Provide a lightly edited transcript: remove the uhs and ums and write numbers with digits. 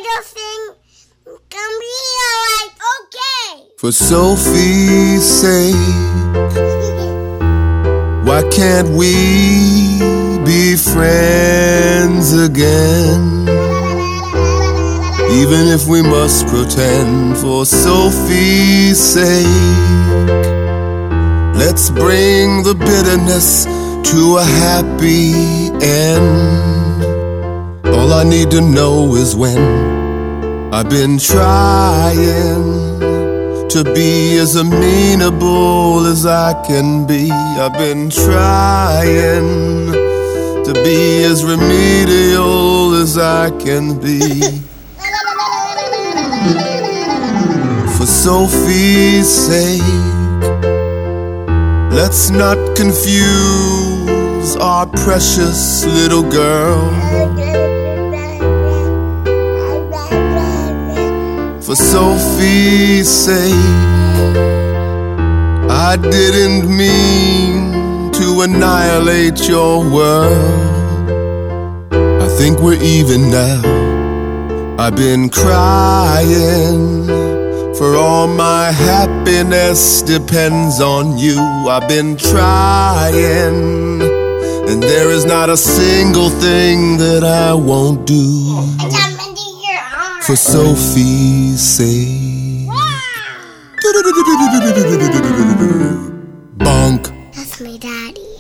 little thing can be alright, okay? For Sophie's sake, why can't we be friends again? Even if we must pretend, for Sophie's sake, let's bring the bitterness to a happy end. All I need to know is when. I've been trying to be as amenable as I can be. I've been trying to be as remedial as I can be. For Sophie's sake, let's not confuse our precious little girl. For Sophie's sake, I didn't mean to annihilate your world. I think we're even now. I've been crying, for all my happiness depends on you. I've been trying, and there is not a single thing that I won't do. For Sophie's sake. Bonk. That's my daddy.